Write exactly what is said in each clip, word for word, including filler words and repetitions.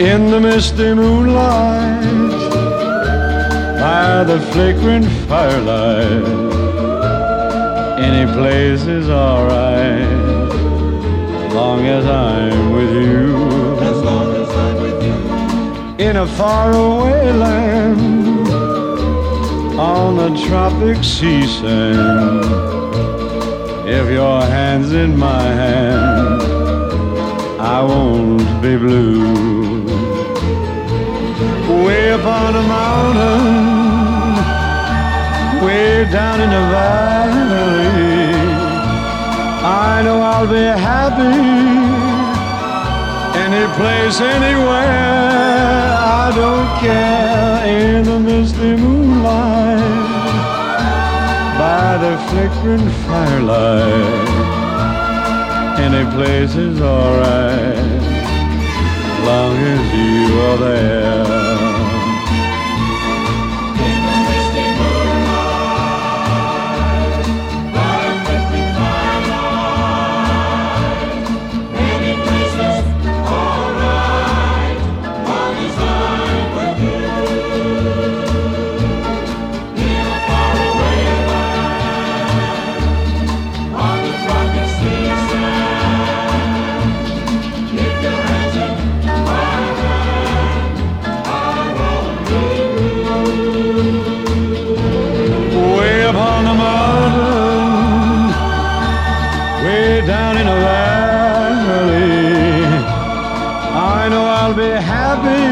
in the misty moonlight, by the flickering firelight. Any place is alright, long as I'm with you. As long as I'm with you. In a faraway land, on the tropic sea sand, if your hand's in my hand, I won't be blue. Way upon a mountain, way down in the valley, I know I'll be happy. Any place, anywhere, I don't care. In the misty moonlight, by the flickering firelight, any place is alright, long as you are there. In the misty moonlight, by the flickering firelight, any place is alright, long as I'm with you. In a faraway land, on the tropic sea sand, if your hands in my hand, I won't be blue. Way upon the mountain, way down in the valley, I know I'll be happy.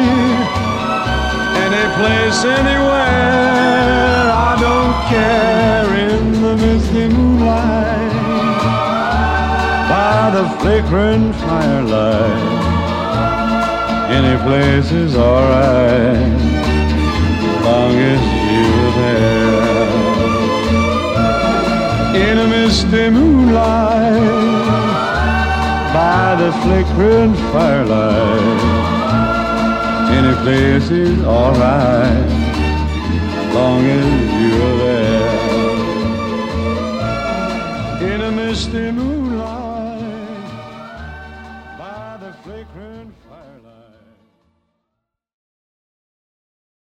Any place, anywhere, I don't care. In the misty moonlight, by the flickering firelight, any place is alright, long as you're there. In a misty moonlight, by the flickering firelight, any place is alright, long as you're there.